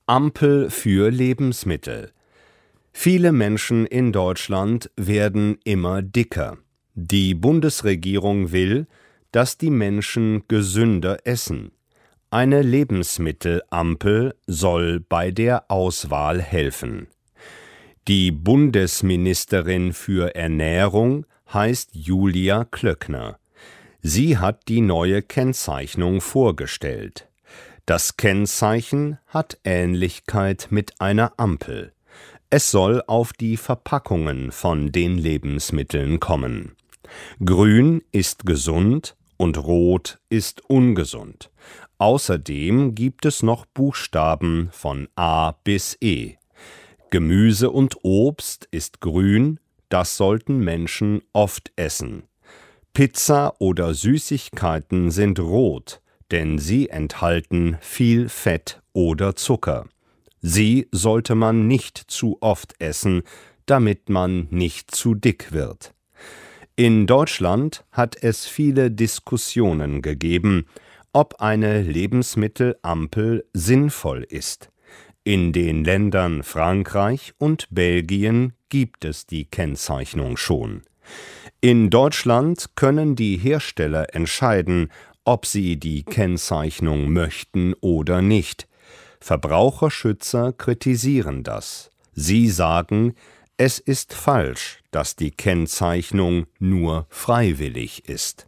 Ampel für Lebensmittel. Viele Menschen in Deutschland werden immer dicker. Die Bundesregierung will, dass die Menschen gesünder essen. Eine Lebensmittelampel soll bei der Auswahl helfen. Die Bundesministerin für Ernährung heißt Julia Klöckner. Sie hat die neue Kennzeichnung vorgestellt. Das Kennzeichen hat Ähnlichkeit mit einer Ampel. Es soll auf die Verpackungen von den Lebensmitteln kommen. Grün ist gesund und rot ist ungesund. Außerdem gibt es noch Buchstaben von A bis E. Gemüse und Obst ist grün, das sollten Menschen oft essen. Pizza oder Süßigkeiten sind rot, denn sie enthalten viel Fett oder Zucker. Sie sollte man nicht zu oft essen, damit man nicht zu dick wird. In Deutschland hat es viele Diskussionen gegeben, ob eine Lebensmittelampel sinnvoll ist. In den Ländern Frankreich und Belgien gibt es die Kennzeichnung schon. In Deutschland können die Hersteller entscheiden, ob sie die Kennzeichnung möchten oder nicht. Verbraucherschützer kritisieren das. Sie sagen, es ist falsch, dass die Kennzeichnung nur freiwillig ist.